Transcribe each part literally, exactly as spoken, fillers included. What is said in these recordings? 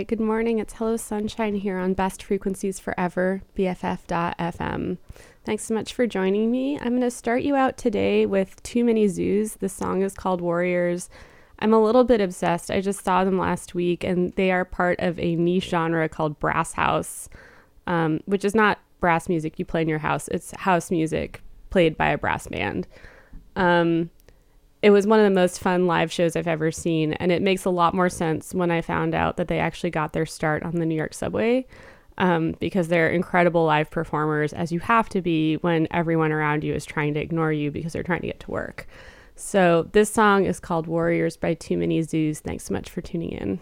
good morning. It's Hello Sunshine here on Best Frequencies Forever, B F F dot F M. Thanks so much for joining me. I'm going to start you out today with Too Many Zoos. The song is called Warriors. I'm a little bit obsessed. I just saw them last week, and they are part of a niche genre called brass house, um, which is not brass music you play in your house. It's house music played by a brass band. Um, it was one of the most fun live shows I've ever seen, and it makes a lot more sense when I found out that they actually got their start on the New York subway, um, because they're incredible live performers, as you have to be when everyone around you is trying to ignore you because they're trying to get to work. So this song is called Warriors by Too Many Zoos. Thanks so much for tuning in.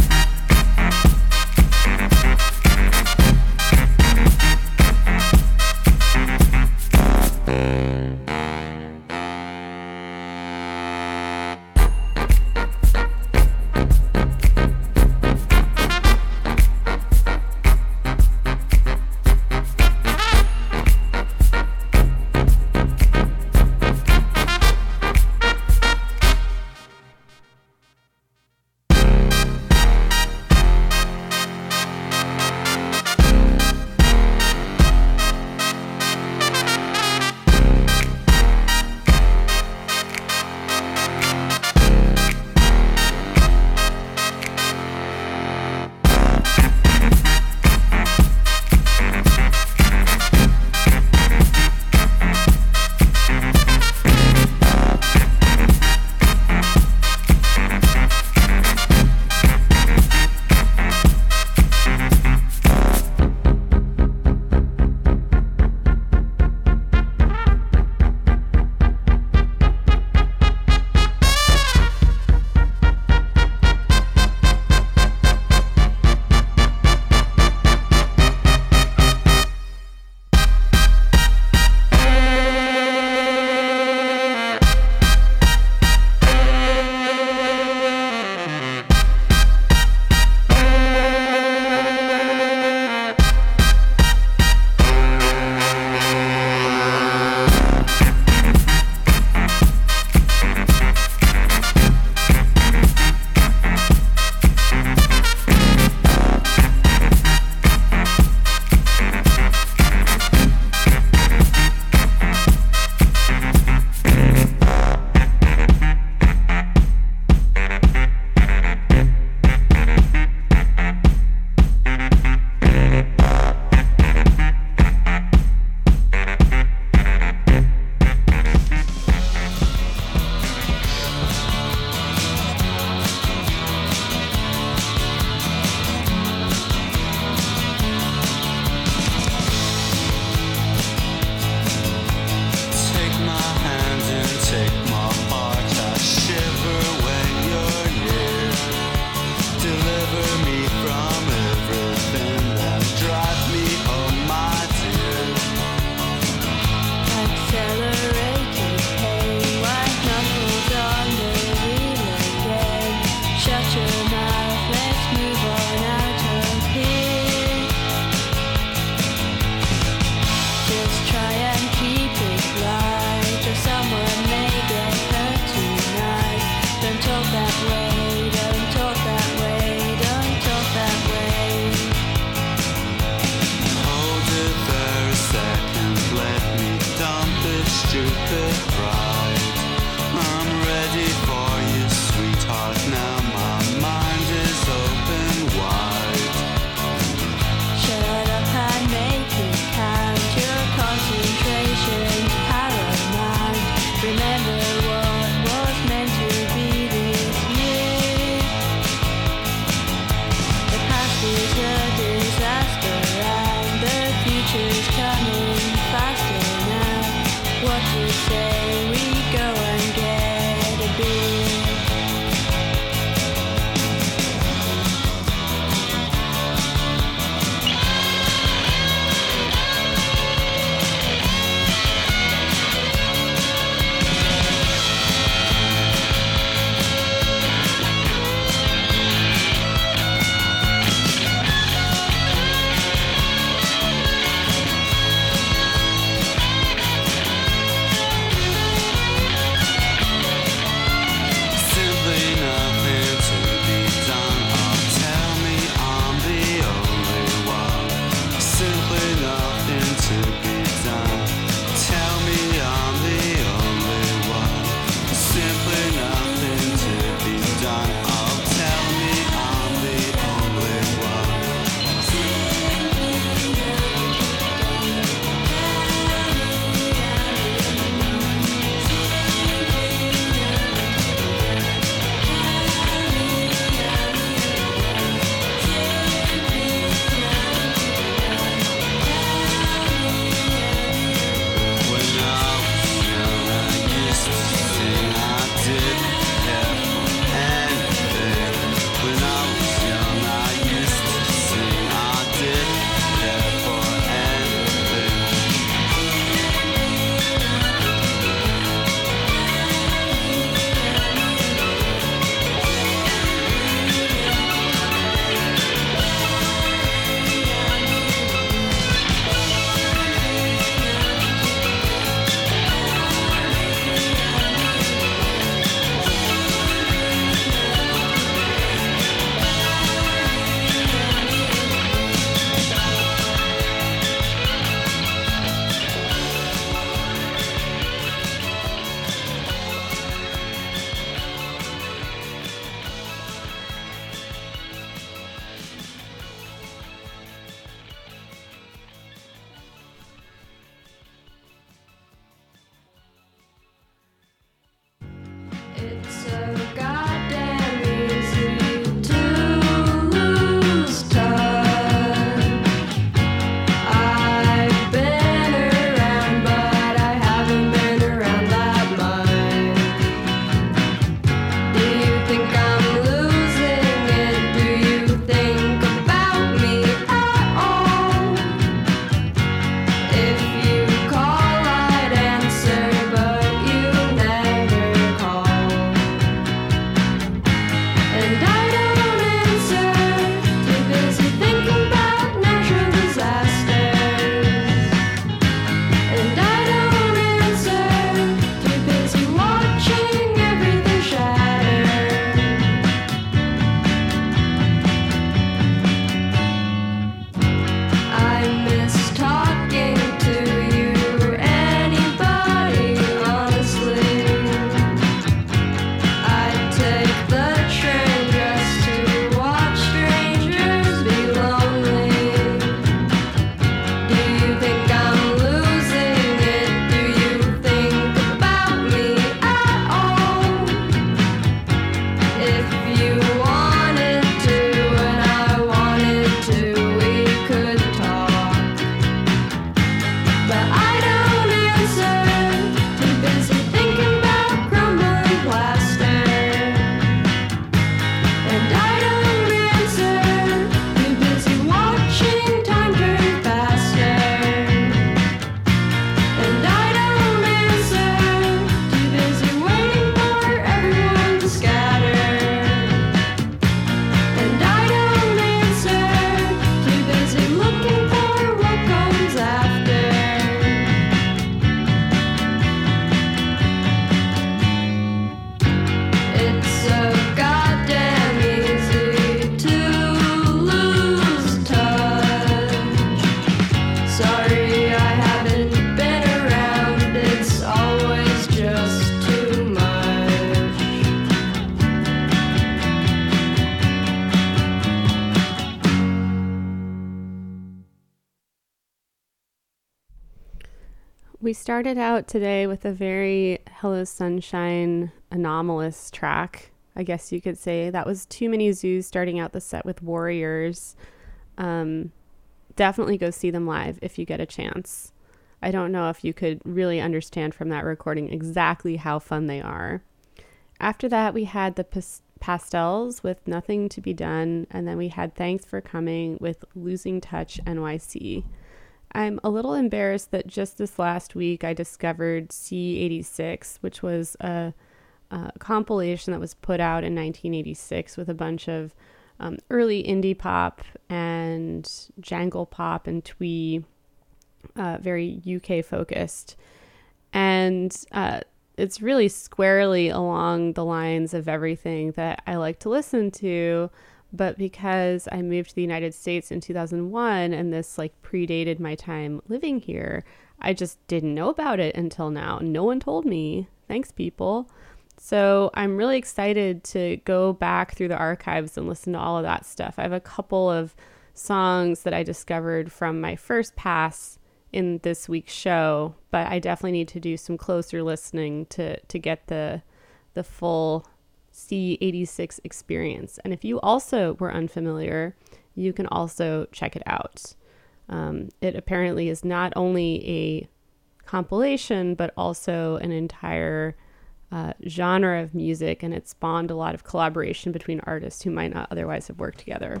We started out today with a very Hello Sunshine anomalous track, I guess you could say. That was Too Many Zoos starting out the set with Warriors. Um, definitely go see them live if you get a chance. I don't know if you could really understand from that recording exactly how fun they are. After that, we had the pas- Pastels with Nothing to Be Done, and then we had Thanks for Coming with Losing Touch N Y C. I'm a little embarrassed that just this last week I discovered C eighty-six, which was a, a compilation that was put out in nineteen eighty-six with a bunch of um, early indie pop and jangle pop and twee, uh, very U K focused. And uh, it's really squarely along the lines of everything that I like to listen to. But because I moved to the United States in two thousand one and this like predated my time living here, I just didn't know about it until now. No one told me. Thanks, people. So I'm really excited to go back through the archives and listen to all of that stuff. I have a couple of songs that I discovered from my first pass in this week's show, but I definitely need to do some closer listening to, to get the the full C eighty-six experience. And if you also were unfamiliar, you can also check it out. Um, it apparently is not only a compilation, but also an entire uh, genre of music, and it spawned a lot of collaboration between artists who might not otherwise have worked together.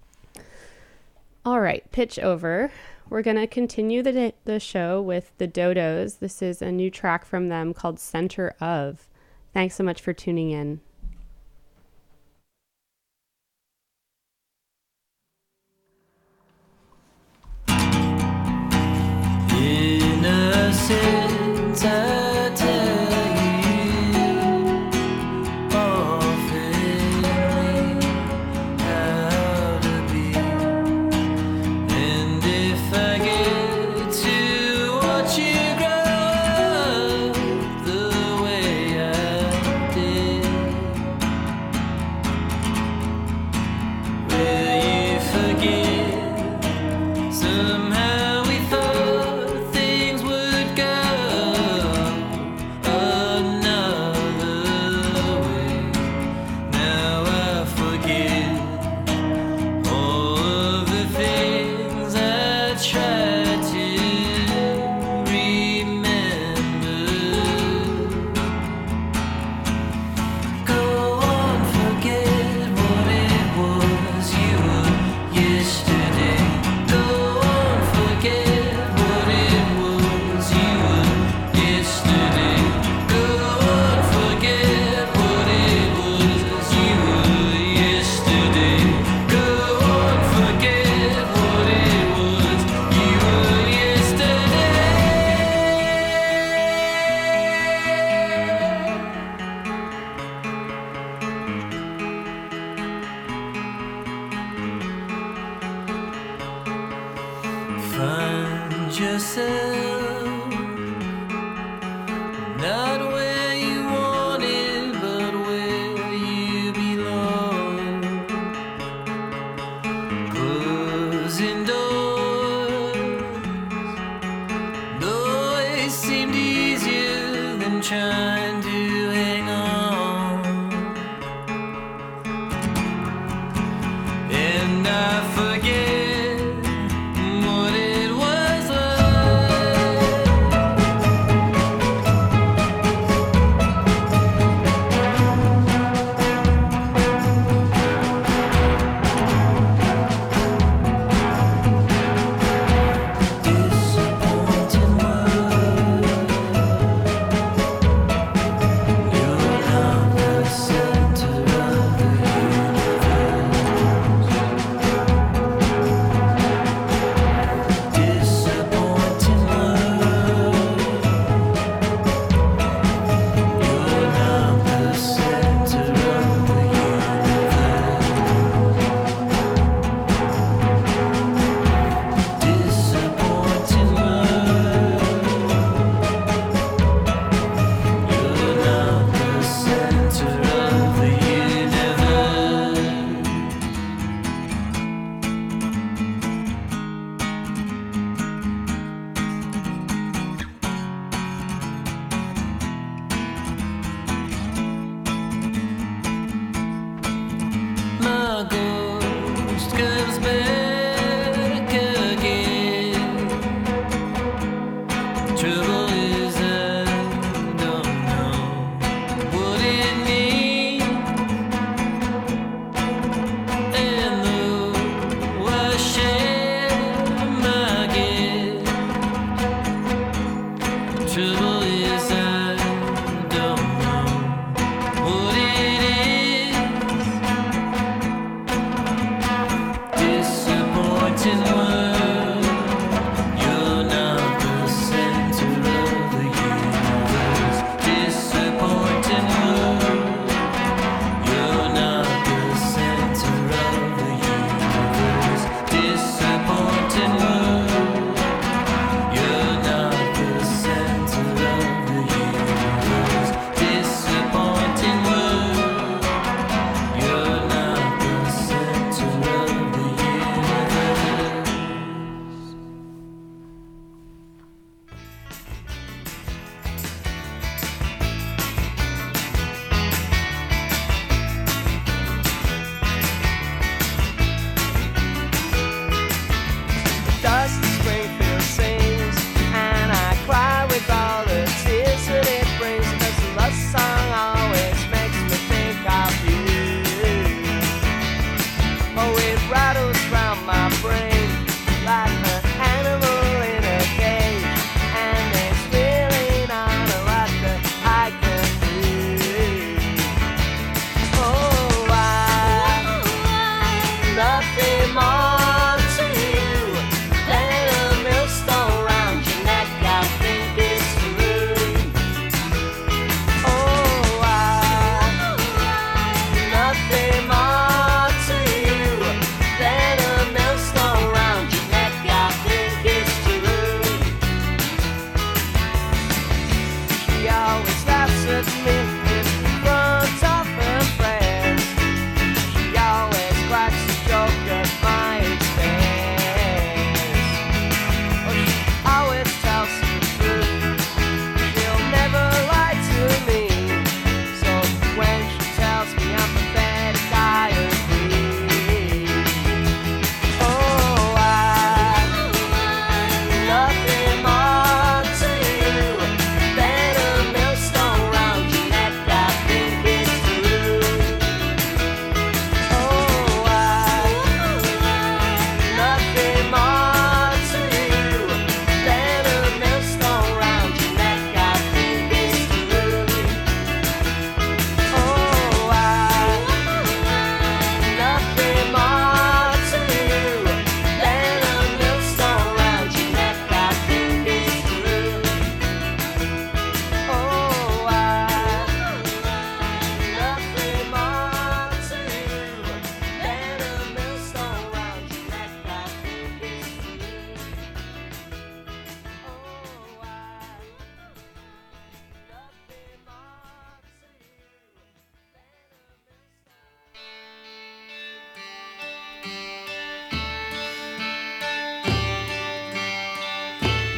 All right, pitch over. We're going to continue the, the show with the Dodos. This is a new track from them called Center Of. Thanks so much for tuning in. Innocent, I tell you, often how to be. And if I get to watch you grow up the way I did, will you forget somehow we thought things would go another way? Now I forget all of the things I tried to remember. Go on, forget what it was you were yesterday. Go on, forget what it was you were yesterday. Go on, forget what it was you were yesterday. Go on, forget what it was you were yesterday. Find yourself not where you wanted, but where you belong. Closing doors always seemed easier than trying to hang on. And I forget what it was like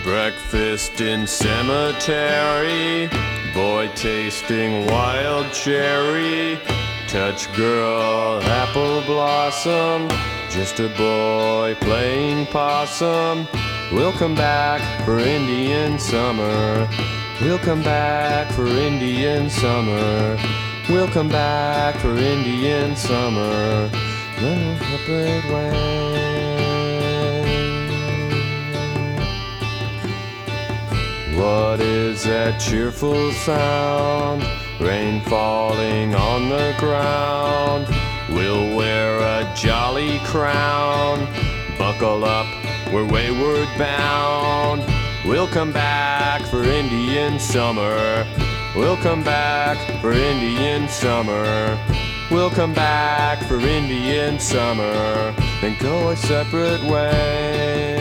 Breakfast in cemetery, boy tasting wild cherry, touch girl apple blossom, just a boy playing possum. We'll come back for Indian summer. We'll come back for Indian summer. We'll come back for Indian summer. No separate way. What is that cheerful sound? Rain falling on the ground. We'll wear a jolly crown. Buckle up, we're wayward bound. We'll come back for Indian summer. We'll come back for Indian summer. We'll come back for Indian summer. Then go a separate way.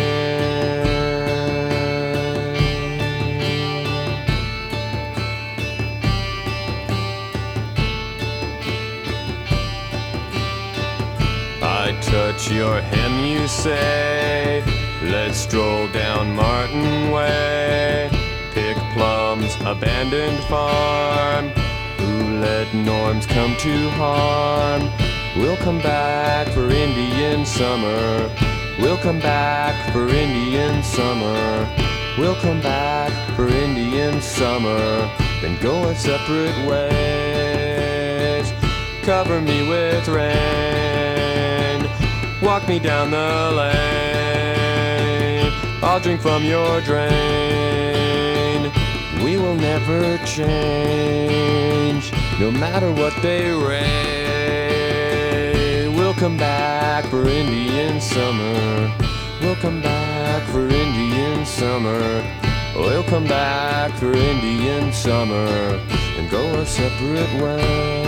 I touch your hem, you say. Let's stroll down Martin Way. Pick plums, abandoned farm. Who let norms come to harm? We'll come back for Indian summer. We'll come back for Indian summer. We'll come back for Indian summer. Then go our separate ways. Cover me with rain. Walk me down the lane. I'll drink from your drain. We will never change, no matter what they rain. We'll come back for Indian summer. We'll come back for Indian summer. We'll come back for Indian summer and go our separate ways.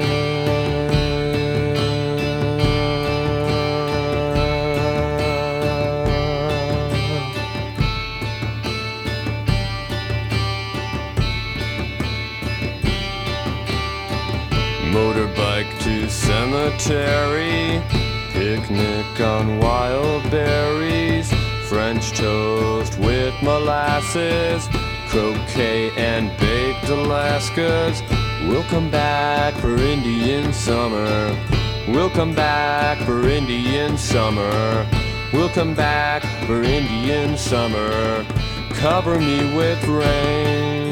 Motorbike to cemetery, picnic on wild berries, French toast with molasses, croquet and baked Alaskas. We'll come back for Indian summer. We'll come back for Indian summer. We'll come back for Indian summer. Cover me with rain.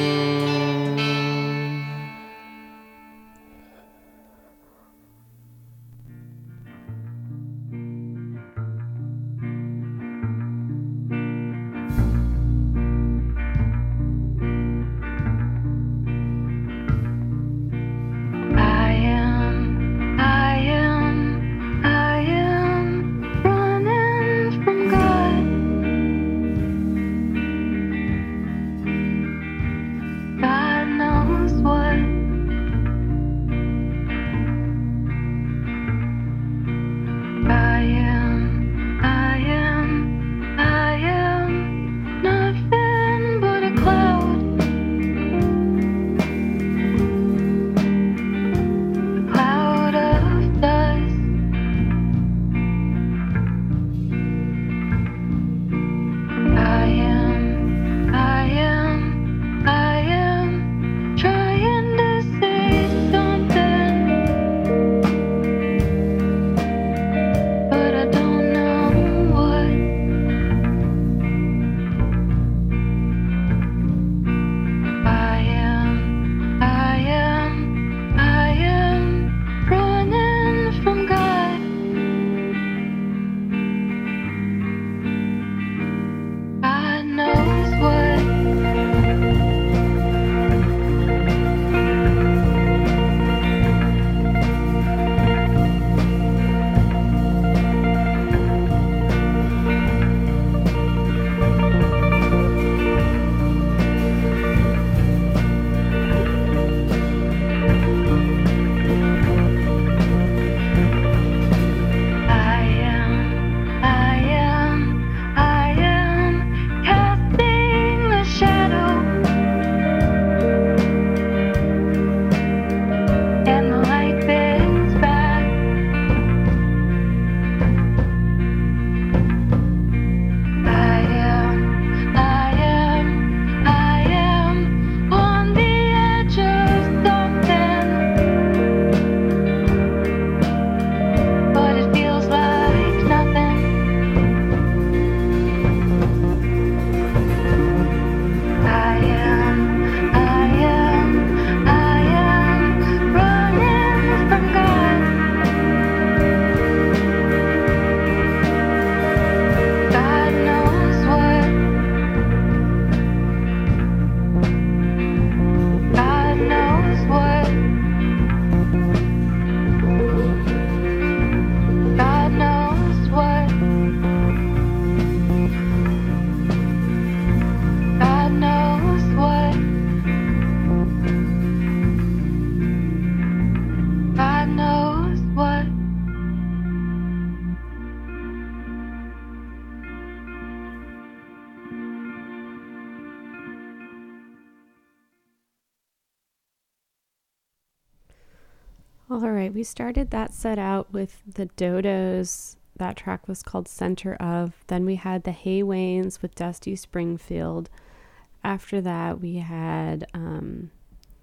right, we started that set out with the Dodos. That track was called Center Of. Then we had the Haywains with Dusty Springfield. After that, we had um,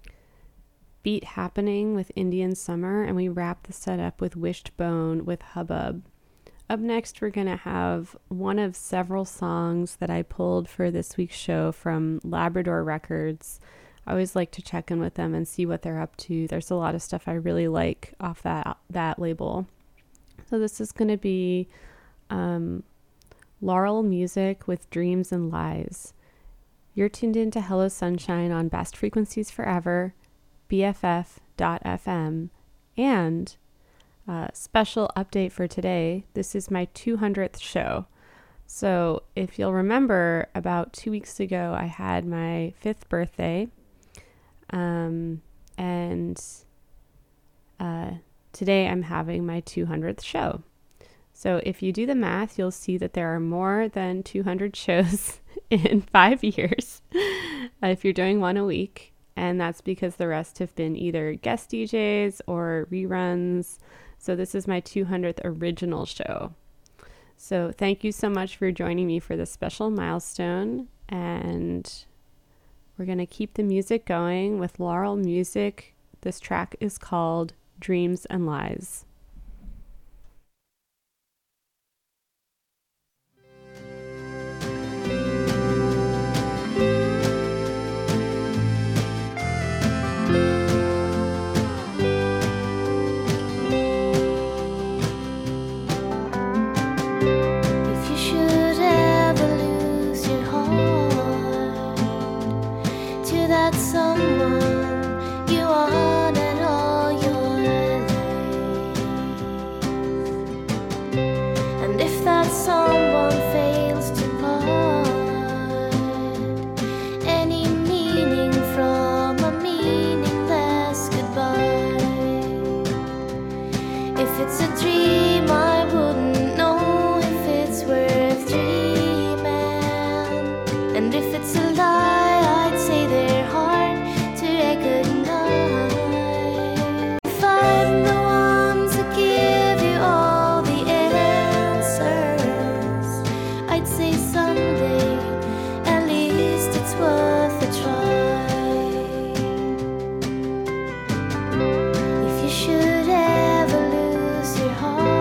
Beat Happening with Indian Summer, and we wrapped the set up with Wishbone with Hubbub. Up next, we're going to have one of several songs that I pulled for this week's show from Labrador Records. I always like to check in with them and see what they're up to. There's a lot of stuff I really like off that that label. So this is going to be um, Laurel Music with Dreams and Lies. You're tuned in to Hello Sunshine on Best Frequencies Forever, B F F dot F M, and uh, special update for today. This is my two hundredth show. So if you'll remember, about two weeks ago, I had my fifth birthday, um, and uh, today I'm having my two hundredth show. So if you do the math, you'll see that there are more than two hundred shows in five years uh, if you're doing one a week. And that's because the rest have been either guest D Js or reruns. So this is my two hundredth original show. So thank you so much for joining me for this special milestone. And we're going to keep the music going with Laurel Music. This track is called Dreams and Lies. If you should ever lose your heart,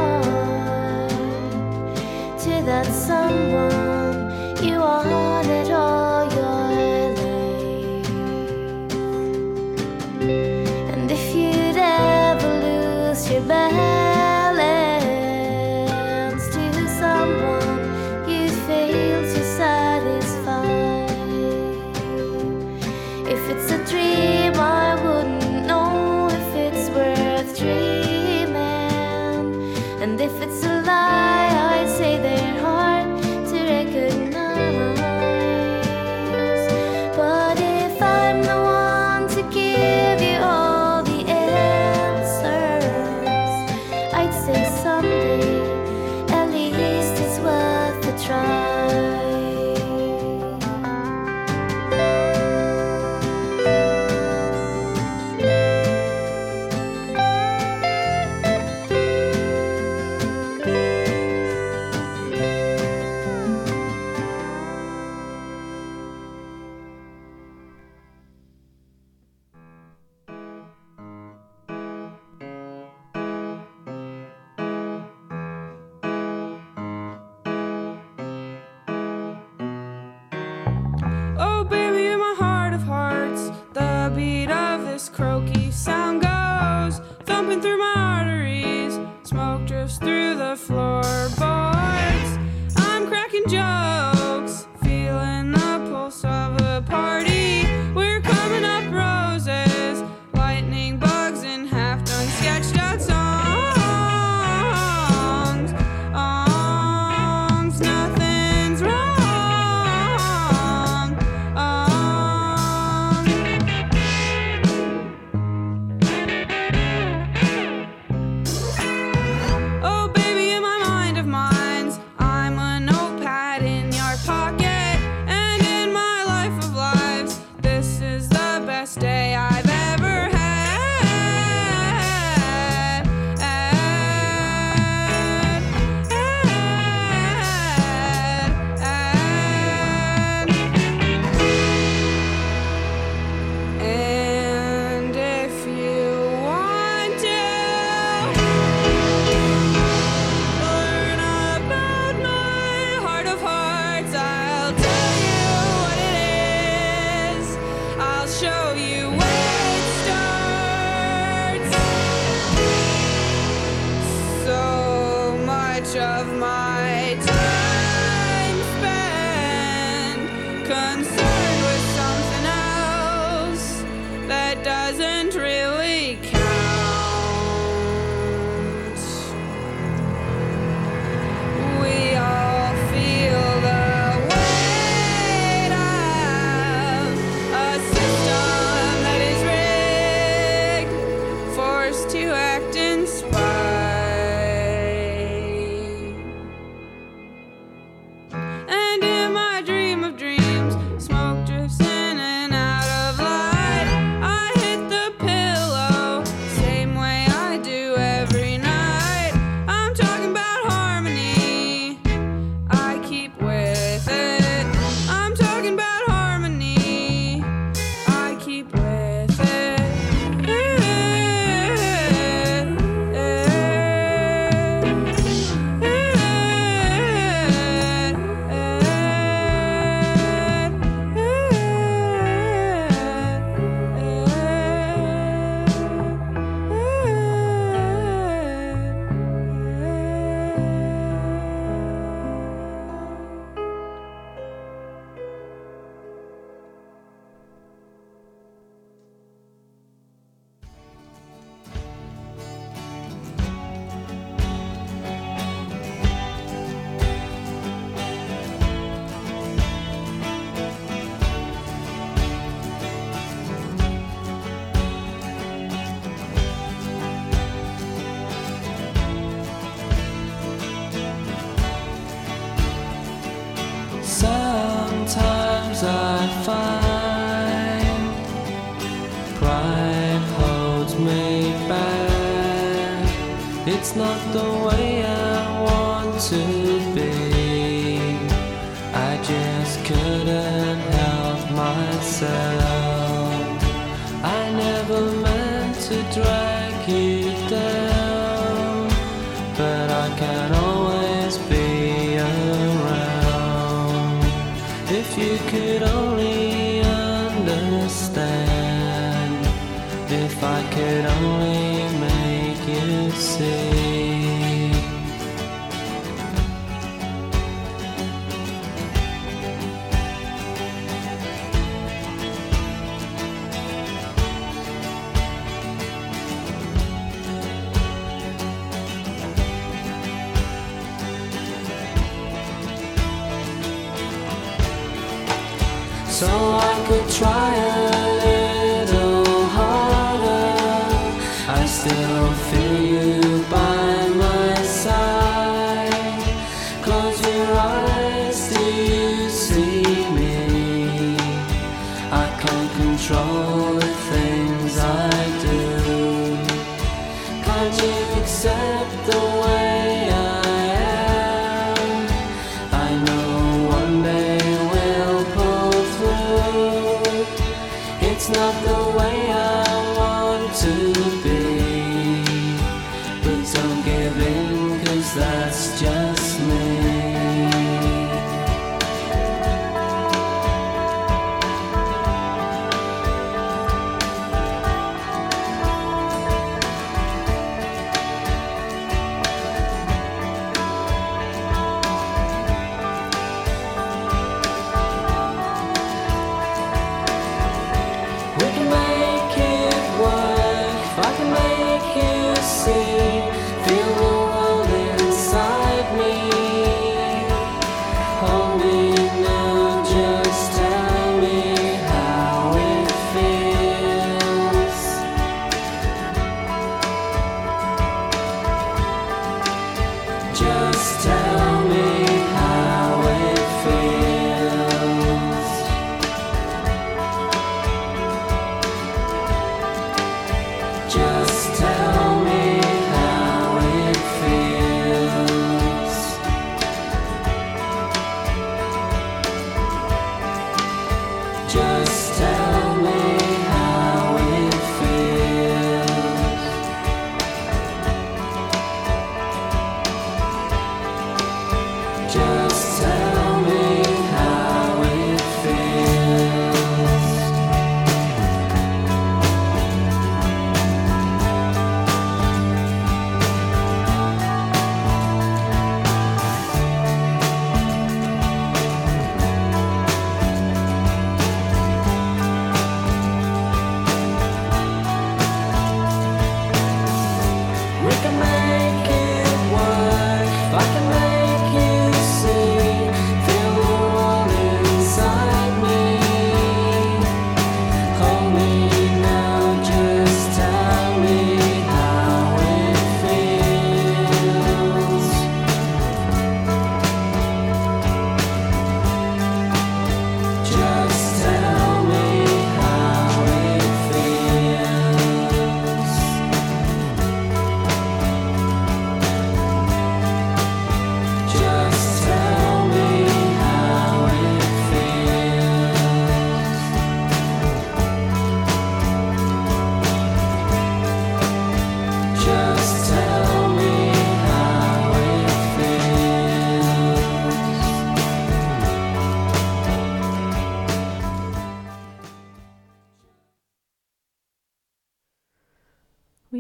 much of my time spent concerned with something else that doesn't really count. We all feel the weight of a system that is rigged, forced to act in spite. And in my dream of dreams, smoke drifts in and out of light. I hit the pillow, same way I do every night. I'm talking about harmony, I keep with it. I'm talking about harmony, I keep with it. Sometimes I find pride holds me back. It's not the way I want to be. I just couldn't help myself. I never meant to drag you down, but I can always be around. If you could only understand, if I could only make you see. So I could try a little harder. I still feel you by my side. Close your eyes, do you see me? I can't control the things I do. Can't you accept the way I am? I know one day we'll pull through. It's not the way I want to be, but don't give in, 'cause that's just me. We can make it work if I can make you see. Feel the world inside me. Hold me now, just tell me how it feels. Just tell me how it feels. Just tell me how it feels. Just tell me how it feels.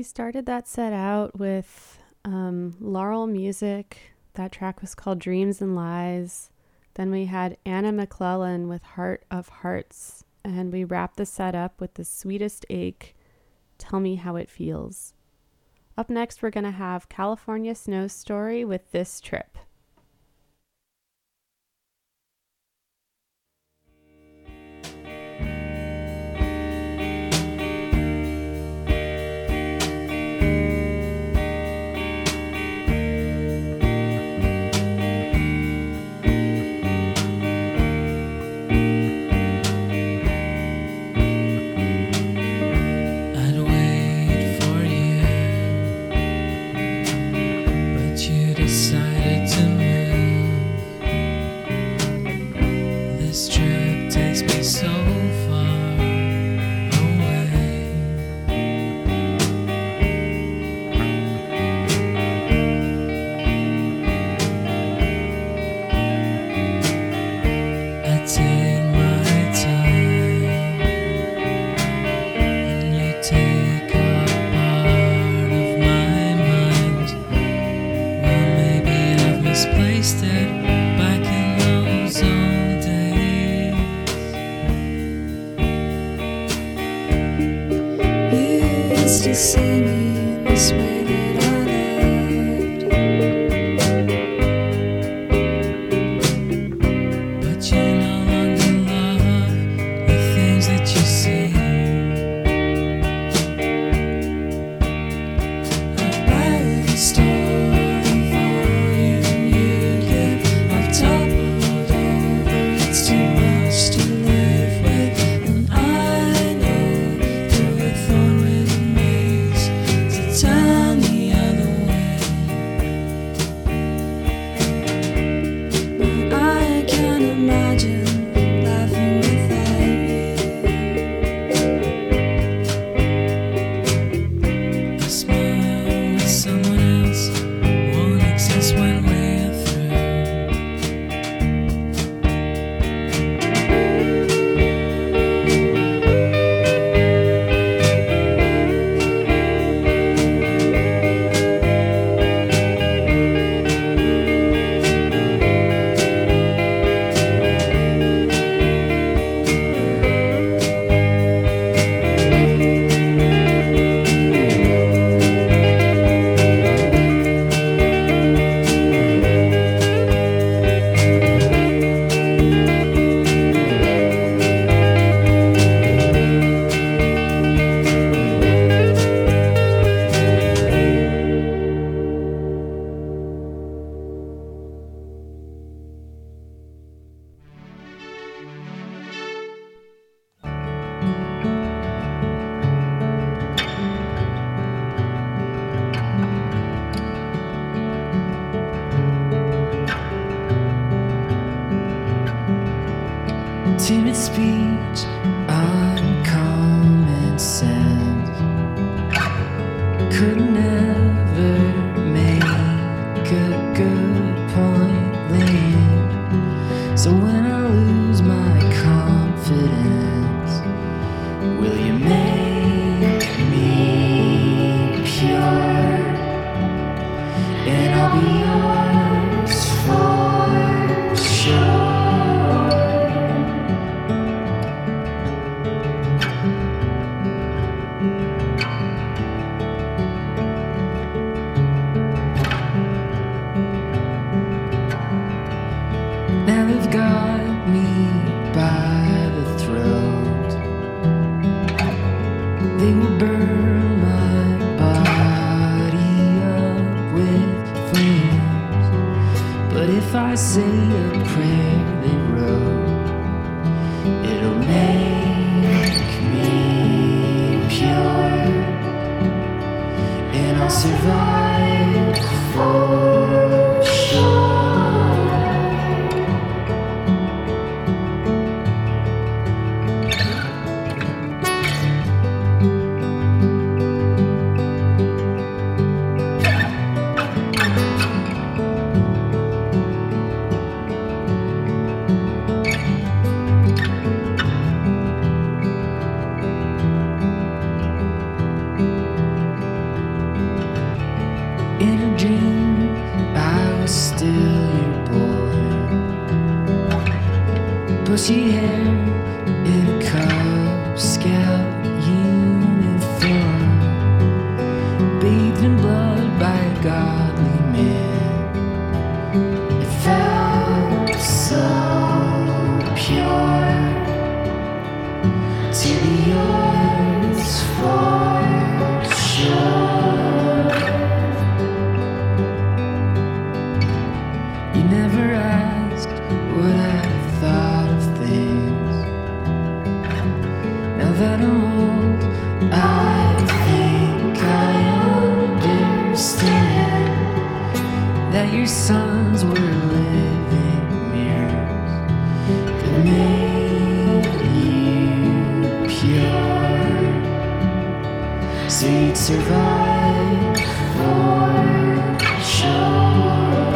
started that set out with um, Laurel Music. That track was called Dreams and Lies. Then we had Anna McClellan with Heart of Hearts. And we wrapped the set up with The Sweetest Ache, Tell Me How It Feels. Up next, we're going to have California Snow Story with This Trip. I'd wait for you, but you decided to move. This trip takes me so far away. I take my time, and you take up part of my mind. Well, maybe I've misplaced it back in those old days. You used to see me in this way that I loved, but you no longer love the things that you see. I buy the store volume you give. I've toppled over, it's too much to live with. And I know through a thorn-ridden maze to turn the other way. But I can't imagine laughing without you. A smile with someone else won't exist when we're through. Timid speech on common sense could never make a good point land. So when I lose my confidence, will you make me pure? And I'll be yours for sure. Now they've got me by the throat. They will burn my body up with flames. But if I say a prayer they wrote, it'll make me pure. And I'll survive for sure. In a dream, I was still your boy. Bushy hair in a Cub Scout uniform, bathed in blood by a godly man. It felt so pure to be yours for sure. You never asked what I thought of things. Now that I'm old, I think I understand that your sons were living mirrors that made you pure, so you'd survive for sure.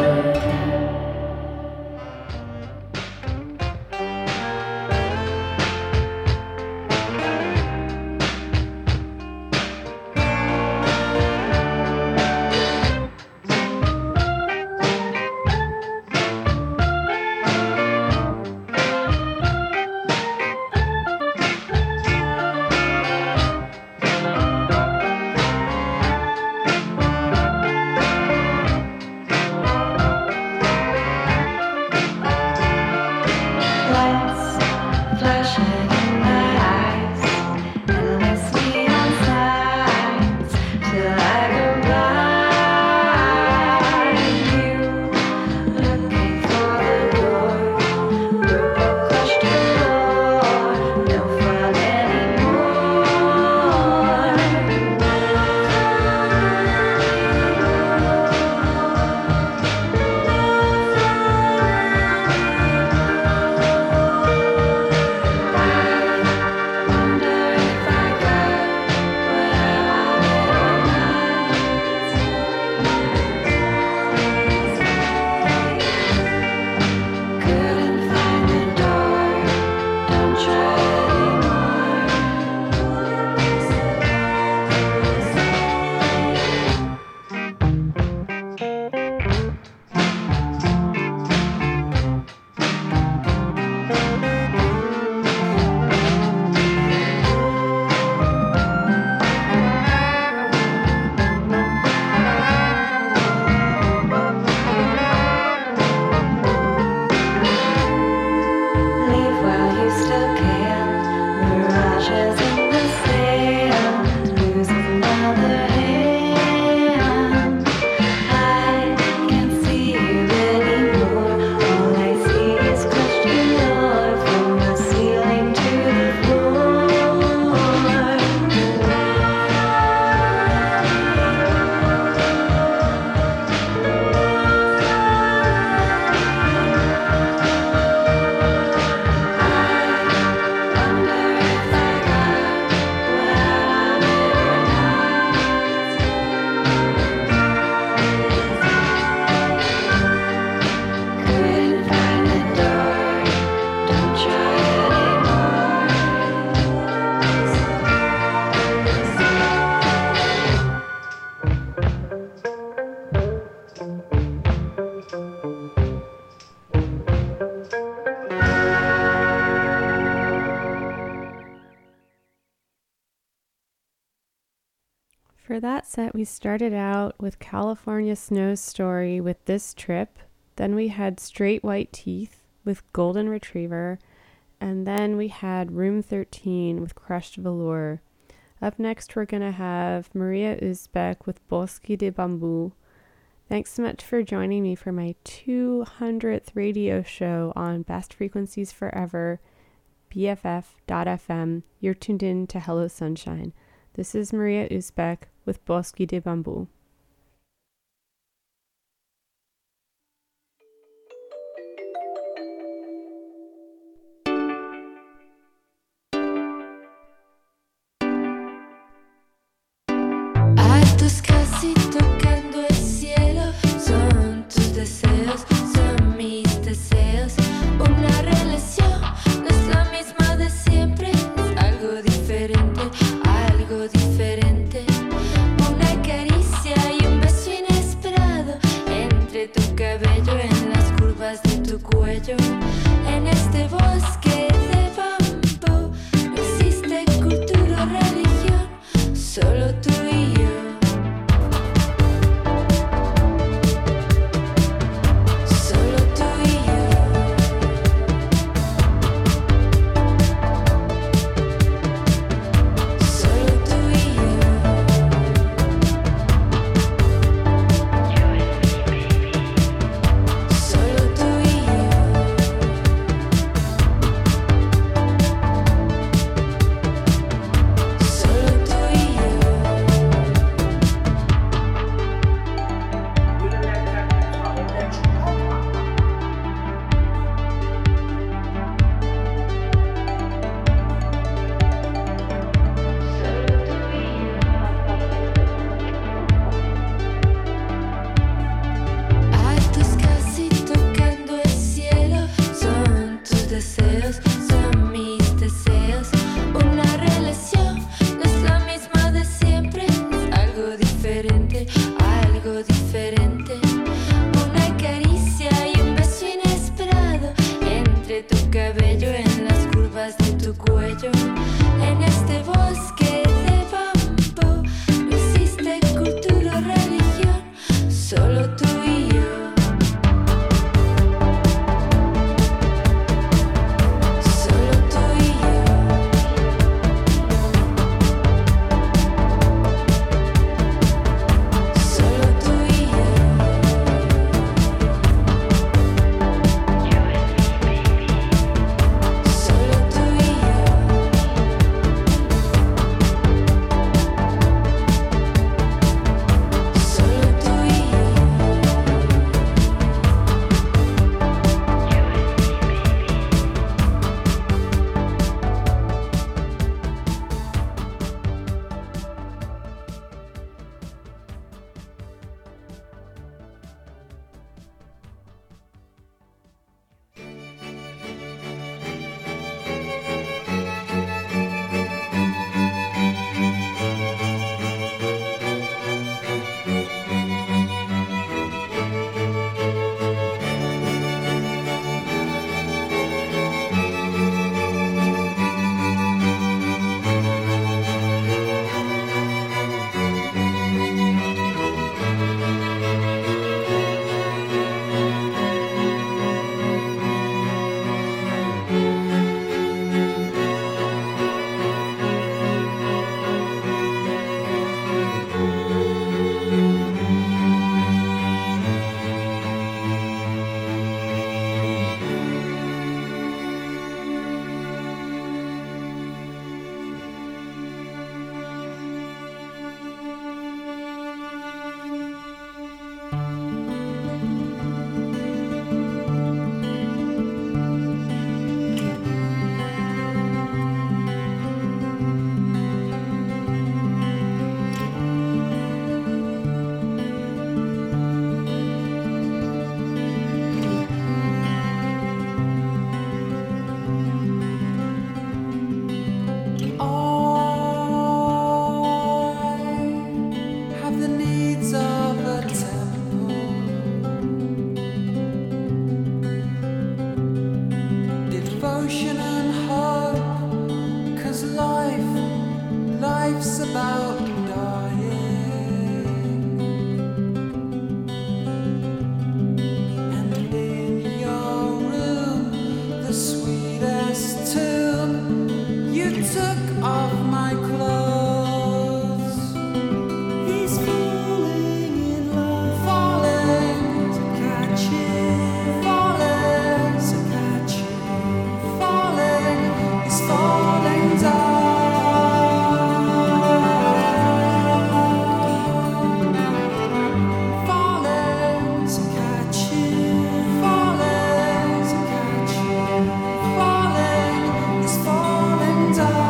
For that set, we started out with California Snow's Story with This Trip. Then we had Straight White Teeth with Golden Retriever. And then we had Room thirteen with Crushed Velour. Up next, we're going to have Maria Uzbek with Bosque de Bamboo. Thanks so much for joining me for my two hundredth radio show on Best Frequencies Forever, B F F dot F M. You're tuned in to Hello Sunshine. This is Maria Uzbek with Bosque de Bamboo. Altos casi tocando el cielo, son tus deseos, son mis deseos. Una relación no es la misma de siempre, es algo diferente, algo diferente. Una caricia Have the needs of a temple, devotion and hope, 'cause life, life's about dying. And in your room, the sweetest tune, you took off my clothes. He's falling in love, falling to catch you, falling to catch you, falling, he's falling down, falling to catch you, falling to catch you, falling, he's falling down.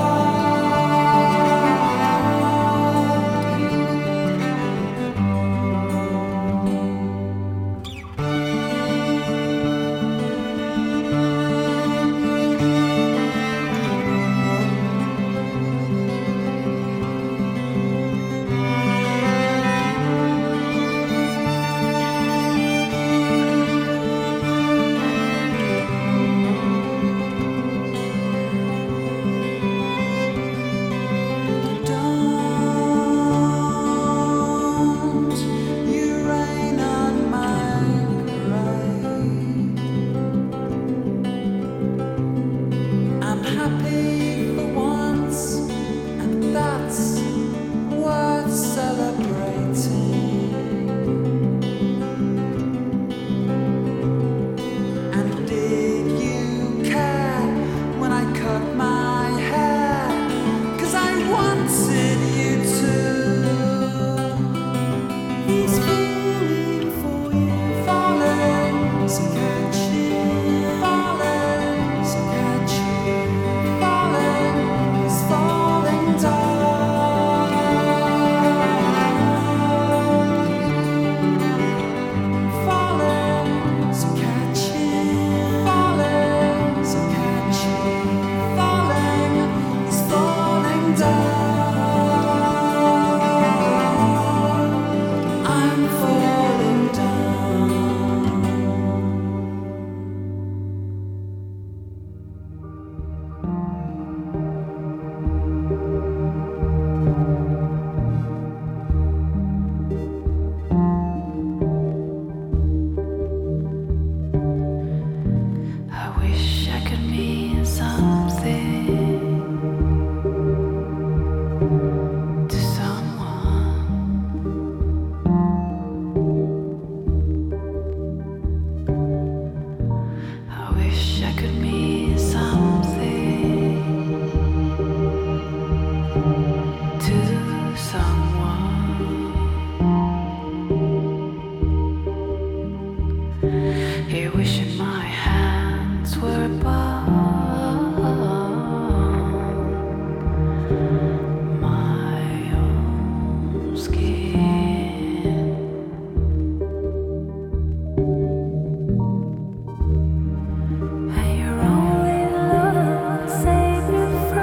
Don't you rain on my parade. I'm happy for once, and that's worth celebrating. And did you care when I cut my hair? 'Cause I wanted you to. He's falling for you, falling to catch you, falling to catch you, falling, he's falling down, falling to catch you, falling to catch you, falling, he's falling down. I'm falling down. I wish I could mean something to someone. I wish I could mean something to someone. Here wishing my hands were above my own skin. And your only love save you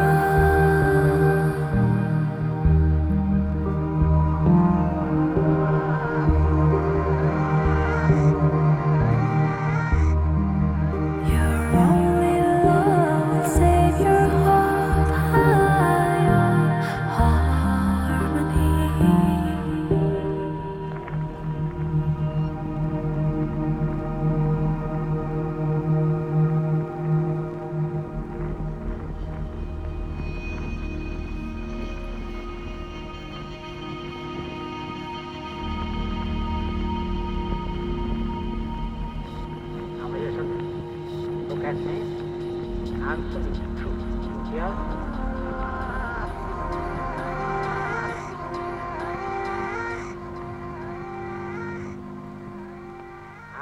Your only love save your heart high on harmony. Look at me. Answer me the truth. Yes?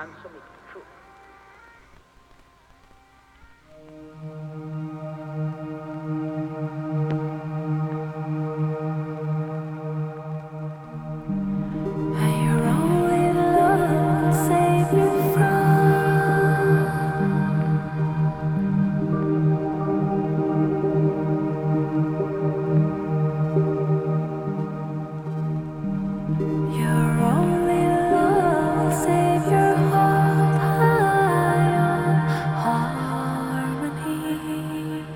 answer me the truth. And your only love will save you from. Your only love will save your heart high on harmony.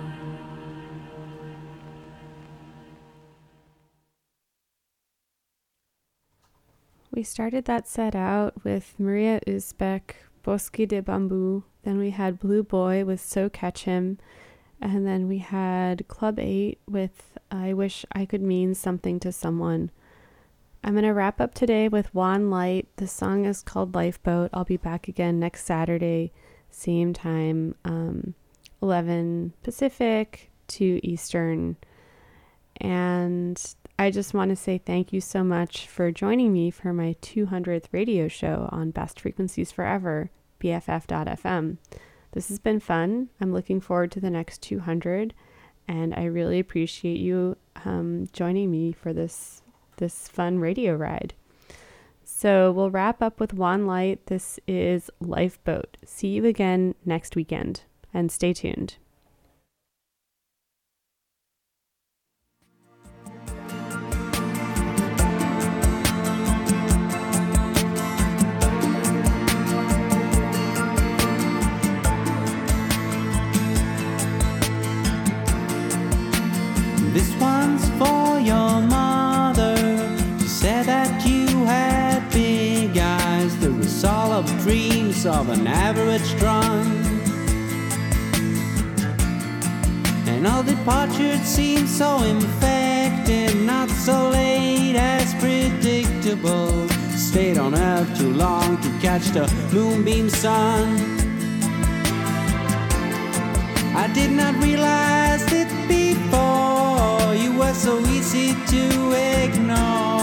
We started that set out with Maria Uzbek, Bosque de Bamboo. Then we had Blue Boy with So Catch Him. And then we had Club eight with I Wish I Could Mean Something to Someone. I'm going to wrap up today with Juan Light. The song is called Lifeboat. I'll be back again next Saturday, same time, um, eleven Pacific, two Eastern. And I just want to say thank you so much for joining me for my two hundredth radio show on Best Frequencies Forever, B F F dot F M. This has been fun. I'm looking forward to the next two hundred, and I really appreciate you um, joining me for this this fun radio ride. So we'll wrap up with Juan Light. This is Lifeboat. See you again next weekend, and stay tuned. This one's for your mother. She said that you had big eyes, the result of dreams of an average drunk. And all departures seem so infected, not so late as predictable. Stayed on Earth too long to catch the moonbeam sun. I did not realize it before. You were so easy to ignore.